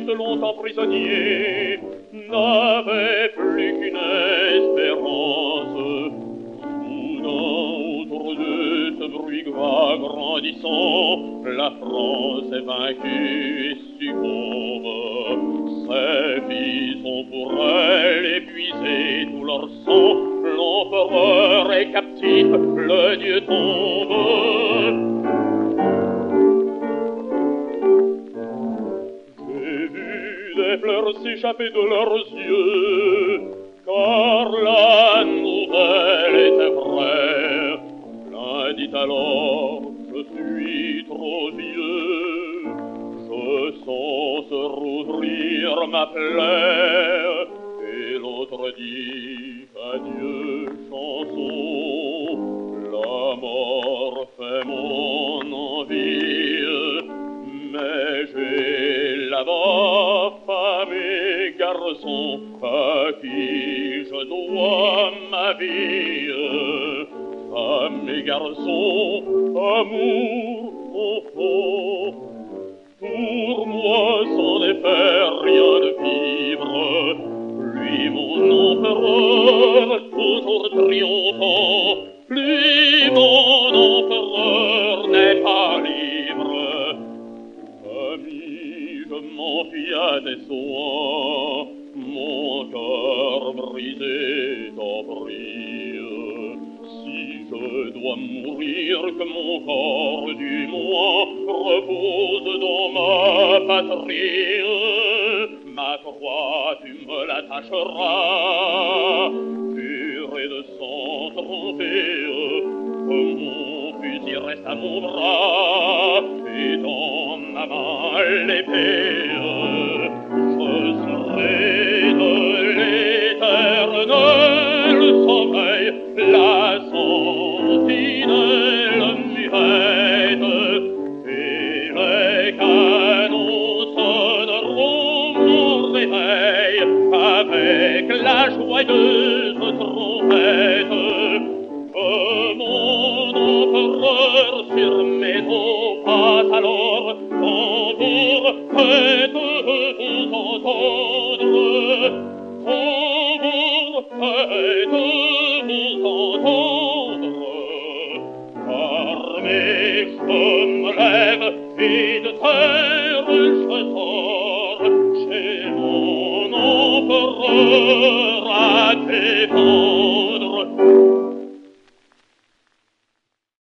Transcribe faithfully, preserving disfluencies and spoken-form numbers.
fils longtemps prisonnier n'avait plus qu'une espérance. Soudain, autour de ce bruit va grandissant, la France est vaincue et succombe. Ses fils ont pour elle épuisé tout leur sang, l'empereur est captif, le dieu tombe. J'ai vu des pleurs s'échapper de leurs yeux, car la nouvelle était vraie. L'un dit alors, je suis trop vieux, je sens se rouvrir ma plaie. Et l'autre dit, adieu chanson, la mort fait mon envie, mais j'ai là-bas femme et garçon à qui je dois ma vie. Femme et garçon, amour, enfant, pour moi c'en est fait rien de vivre. Lui mon empereur, toujours triomphant, lui mon empereur n'est pas libre. Ami, je m'enfuis à tes soins, mon cœur brisé t'en prie. Si je dois mourir, que mon corps du moins repose dans ma patrie. Ma croix, tu me l'attacheras, purée de sang trompé, que mon fusil reste à mon bras, et dans ma main l'épée. Je serai de l'éternel sommeil, la sentinelle muette, et les canons sonneront mon réveil avec la joyeuse trompette. Que mon empereur sur mes os passe alors, tambour, faites-vous entendre, tambour, faites-vous entendre. Armée, je me lève, et de terre je sors, chez mon empereur à défendre.